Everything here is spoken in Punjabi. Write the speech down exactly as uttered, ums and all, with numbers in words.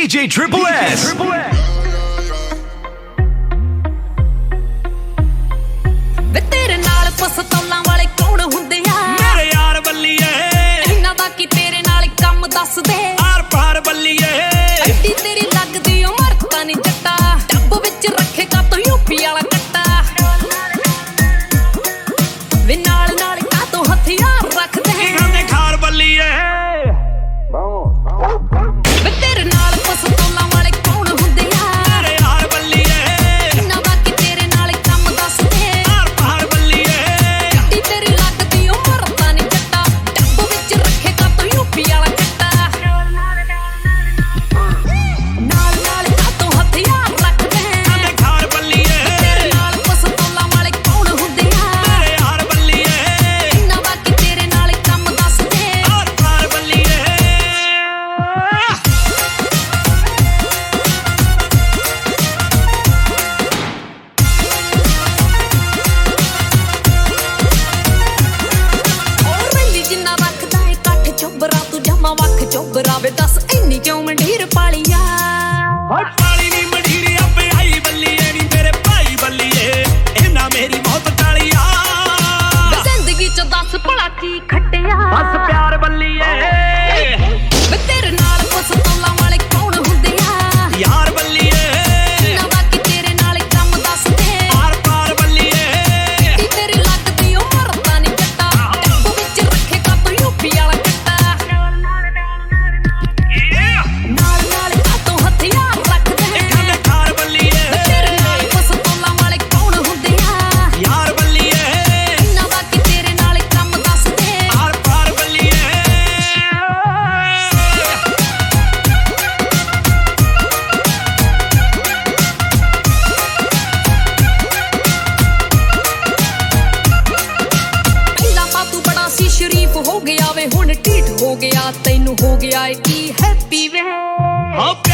D J Triple S. ਵੇ ਤੇਰੇ ਨਾਲ ਪਸਤੌਲਾਂ ਵਾਲੇ ਕੌਣ ਹੁੰਦੇ ਆ? ਮੇਰੇ ਯਾਰ ਬੱਲੀਏ, ਇਹਨਾਂ ਦਾ ਕੀ ਤੇਰੇ ਨਾਲ ਕੰਮ ਦੱਸ ਦੇ। ਆਰ ਪਾਰ ਬੱਲੀਏ, ਐਡੀ ਤੇਰੀ ਲੱਗਦੀ ਉਮਰ ਤਾਂ ਨਹੀਂ ਜੱਟਾ, ਡੱਬ ਵਿੱਚ ਰੱਖੇਗਾ ਤੂੰ ਯੂਪੀ ਵਾਲਾ ਕੱਟਾ। ਵੇ ਨਾਲ ਨਾਲ ਕਾ ਤੂੰ ਹਥਿਆਰ ਰੱਖਦੇ ਖਾਂਦੇ ਖਾਰ ਬੱਲੀਏ। ਵੇ ਤੇਰੇ ਨਾਲ ਪਸਤੌਲਾਂ ਵਾਲੇ ਕੌਣ ਹੁੰਦੇ ਆ? ਮੇਰੇ ਯਾਰ ਬੱਲੀਏ, ਇਹਨਾਂ ਦਾ ਕੀ ਤੇਰੇ ਨਾਲ ਕੰਮ ਦੱਸ ਦੇ। ਆਰ ਪਾਰ ਬੱਲੀਏ, ਐਡੀ ਤੇਰੀ ਲੱਗਦੀ ਉਮਰ ਤਾਂ ਨਹੀਂ ਜੱਟਾ, ਡੱਬ ਵਿੱਚ ਰੱਖੇਗਾ ਤੂੰ ਯੂਪੀ ਵਾਲਾ ਕੱਟਾ। ਨਾਲ ਨਾਲ ਕਾ ਤੂੰ ਹਥਿਆਰ ਰੱਖਦੇ ਖਾਂਦੇ ਖਾਰ ਬੱਲੀਏ। ਤੇਰੇ ਨਾਲ ਪਸਤੌਲਾਂ ਵਾਲੇ ਕੌਣ ਹੁੰਦੇ ਆ? ਮੇਰੇ ਯਾਰ ਬੱਲੀਏ, ਇਹਨਾਂ ਦਾ ਕੀ ਤੇਰੇ ਨਾਲ ਕੰਮ ਦੱਸ ਦੇ। ਆਰ ਪਾਰ ਬੱਲੀਏ। ਉਹ ਰੈਲੀ ਜਿੰਨਾ ਰੱਖਦਾ ਏ ਕੱਠ ਚੋਬਰਾ, ਤੂੰ ਜਮਾ ਵੱਖ ਚੋਬਰਾ। ਵੇ ਦੱਸ ਇੰਨੀ ਕਿਉਂ ਮੰਡੀਰ ਪਾਲੀਆ? ਪਾਲੀ ਨੀ ਮੜੀਰੀ ਆਪੇ ਆਈ ਬੱਲੀਏ, ਨੀ ਮੇਰੇ ਭਾਈ ਬੱਲੀਏ, ਇਹਨਾਂ ਮੇਰੀ ਮੌਤ ਟਾਲੀਆ। ਵੇ ਜ਼ਿੰਦਗੀ ਚ ਦੱਸ ਭਲਾ ਕੀ ਖੱਟਿਆ? ਬਸ ਪਿਆਰ ਬੱਲੀਏ, ਵੇ ਤੇਰੇ ਨਾਲ ਪਸਤੌਲਾਂ ਵਾਲੇ ਕੌਣ ਹੁੰਦੇ ਆ? ਯਾਰ ਬੱਲੀਏ, ਇਹਨਾਂ ਦਾ ਕੀ ਤੇਰੇ ਨਾਲ ਕੰਮ ਦੱਸ ਦੇ। ਆਰ ਪਾਰ ਬੱਲੀਏ। ਐਡੀ ਤੇਰੀ ਲੱਗਦੀ ਉਮਰ ਤਾਂ ਨਹੀਂ ਜੱਟਾ, ਡੱਬ ਵਿੱਚ ਰੱਖੇਗਾ ਤੂੰ ਯੂਪੀ ਵਾਲਾ ਕੱਟਾ। ਨਾਲ ਨਾਲ ਕਾ ਤੂੰ ਹਥਿਆਰ ਰੱਖਦੇ ਖਾਂਦੇ ਖਾਰ ਬੱਲੀਏ, ਤੇਰੇ ਨਾਲ ਪਸਤੌਲਾਂ ਵਾਲੇ ਕੌਣ ਹੁੰਦੇ ਆ? ਯਾਰ ਬੱਲੀਏ, ਇਹਨਾਂ ਦਾ ਕੀ ਤੇਰੇ ਨਾਲ ਕੰਮ ਦੱਸ ਦੇ। ਆਰ ਪਾਰ ਬੱਲੀਏ। ਪਹਿਲਾਂ ਤਾਂ ਤੂੰ ਬੜਾ ਸੀ ਸ਼ਰੀਫ ਹੋ ਗਿਆ ਵੇ, ਹੁਣ ਢੀਠ ਹੋ ਗਿਆ, ਤੈਨੂੰ ਹੋ ਗਿਆ ਏ ਕੀ ਹੈਪੀ ਵੇ। ਹਾਂ